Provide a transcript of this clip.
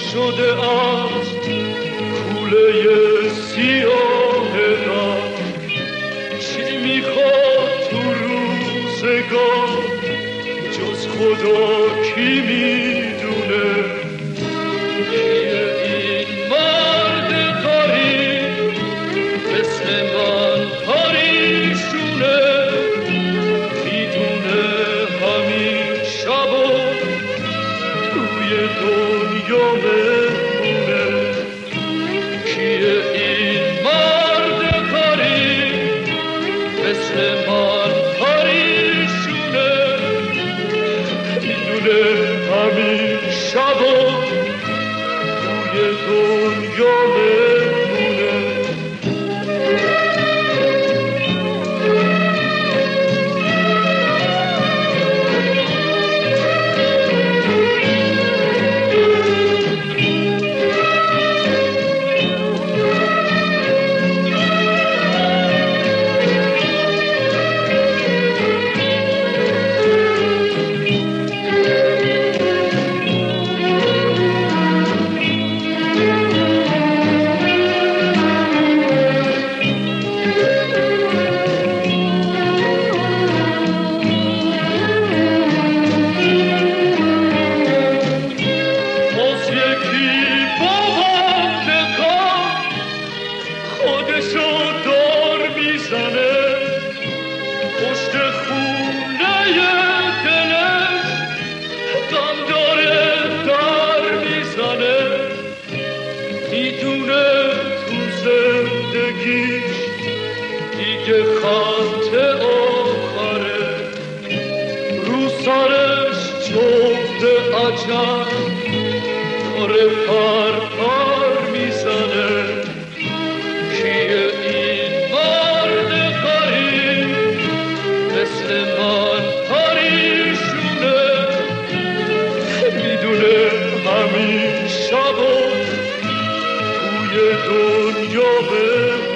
شده از کوله سیاه غم. چی میخواد تو روزگار جز خدا کی میدونه؟ کیه این مرد غریب مثل من پریشونه؟ میدونه همین شبا توی دنیا مهمونه. کیه این مرد غریب مثل من پریشونه؟ میدونه همین شبا توی دنیا مهمونه. میدونه تو زندگیش دیگه خط آخره، رو سرش جفت عجب داره پر میزنه. کیه این مرد غریب مثل من پریشونه؟ میدونه همین شبا توی دنیا